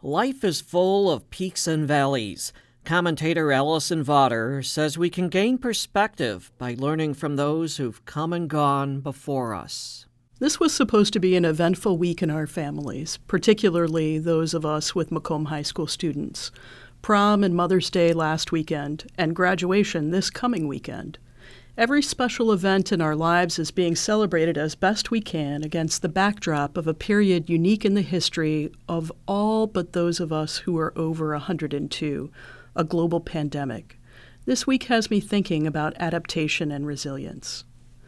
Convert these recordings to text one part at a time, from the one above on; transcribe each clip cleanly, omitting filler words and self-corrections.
Life is full of peaks and valleys. Commentator Allison Vodder says we can gain perspective by learning from those who've come and gone before us. This was supposed to be an eventful week in our families, particularly those of us with Macomb High School students. Prom and Mother's Day last weekend, and graduation this coming weekend. Every special event in our lives is being celebrated as best we can against the backdrop of a period unique in the history of all but those of us who are over 102, a global pandemic. This week has me thinking about adaptation and resilience.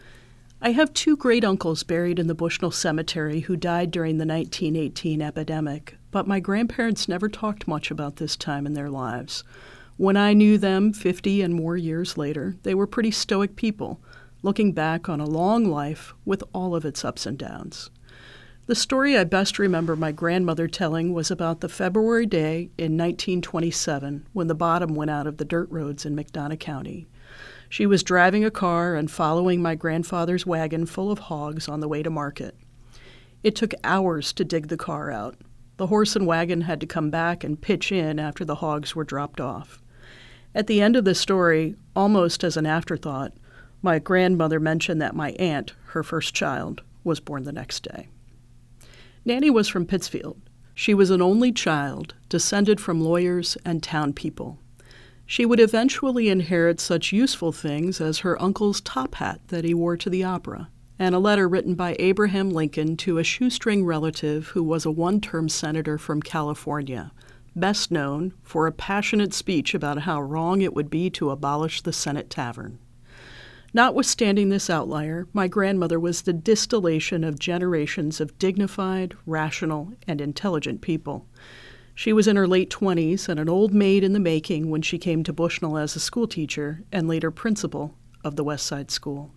I have two great-uncles buried in the Bushnell Cemetery who died during the 1918 epidemic, but my grandparents never talked much about this time in their lives. When I knew them 50 and more years later, they were pretty stoic people, looking back on a long life with all of its ups and downs. The story I best remember my grandmother telling was about the February day in 1927 when the bottom went out of the dirt roads in McDonough County. She was driving a car and following my grandfather's wagon full of hogs on the way to market. It took hours to dig the car out. The horse and wagon had to come back and pitch in after the hogs were dropped off. At the end of the story, almost as an afterthought, my grandmother mentioned that my aunt, her first child, was born the next day. Nanny was from Pittsfield. She was an only child, descended from lawyers and town people. She would eventually inherit such useful things as her uncle's top hat that he wore to the opera, and a letter written by Abraham Lincoln to a shoestring relative who was a one-term senator from California, best known for a passionate speech about how wrong it would be to abolish the Senate Tavern. Notwithstanding this outlier, my grandmother was the distillation of generations of dignified, rational, and intelligent people. She was in her late 20s and an old maid in the making when she came to Bushnell as a schoolteacher and later principal of the West Side School.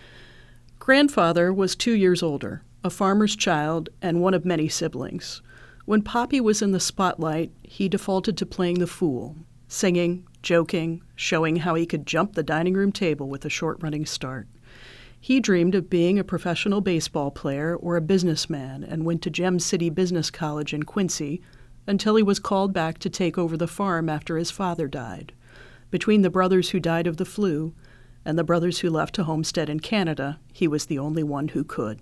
Grandfather was 2 years older, a farmer's child, and one of many siblings. When Poppy was in the spotlight, he defaulted to playing the fool, singing, joking, showing how he could jump the dining room table with a short-running start. He dreamed of being a professional baseball player or a businessman and went to Gem City Business College in Quincy until he was called back to take over the farm after his father died. Between the brothers who died of the flu and the brothers who left to homestead in Canada, he was the only one who could.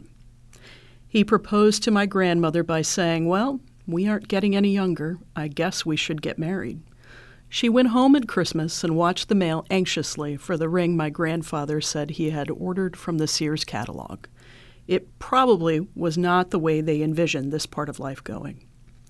He proposed to my grandmother by saying, "Well, we aren't getting any younger. I guess we should get married." She went home at Christmas and watched the mail anxiously for the ring my grandfather said he had ordered from the Sears catalog. It probably was not the way they envisioned this part of life going.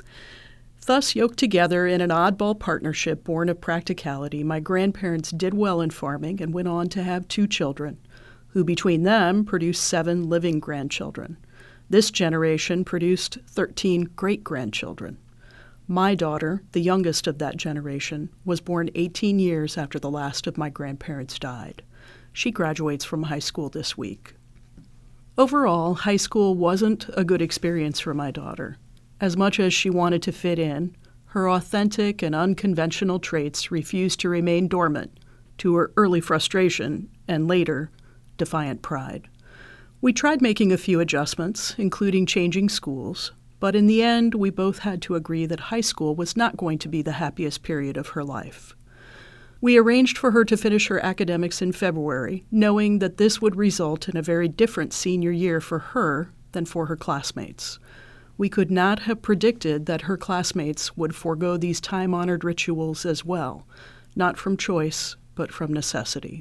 Thus, yoked together in an oddball partnership born of practicality, my grandparents did well in farming and went on to have 2 children, who between them produced 7 living grandchildren. This generation produced 13 great-grandchildren. My daughter, the youngest of that generation, was born 18 years after the last of my grandparents died. She graduates from high school this week. Overall, high school wasn't a good experience for my daughter. As much as she wanted to fit in, her authentic and unconventional traits refused to remain dormant, to her early frustration and later, defiant pride. We tried making a few adjustments, including changing schools, but in the end, we both had to agree that high school was not going to be the happiest period of her life. We arranged for her to finish her academics in February, knowing that this would result in a very different senior year for her than for her classmates. We could not have predicted that her classmates would forego these time-honored rituals as well, not from choice, but from necessity.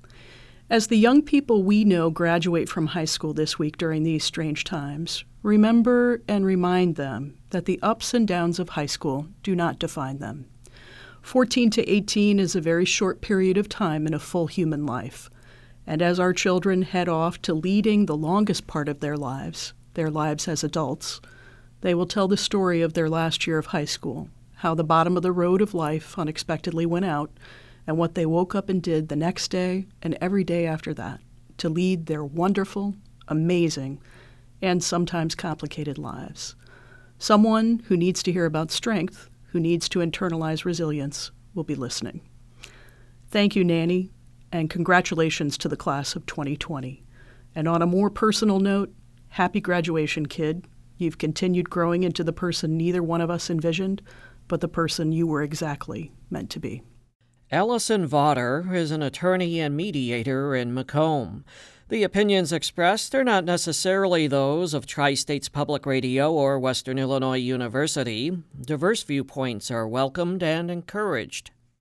As the young people we know graduate from high school this week during these strange times, remember and remind them that the ups and downs of high school do not define them. 14 to 18 is a very short period of time in a full human life, and as our children head off to leading the longest part of their lives as adults, they will tell the story of their last year of high school, how the bottom of the road of life unexpectedly went out, and what they woke up and did the next day and every day after that to lead their wonderful, amazing, and sometimes complicated lives. Someone who needs to hear about strength, who needs to internalize resilience, will be listening. Thank you, Nanny, and congratulations to the class of 2020. And on a more personal note, happy graduation, kid. You've continued growing into the person neither one of us envisioned, but the person you were exactly meant to be. Allison Vaughter is an attorney and mediator in Macomb. The opinions expressed are not necessarily those of Tri-States Public Radio or Western Illinois University. Diverse viewpoints are welcomed and encouraged.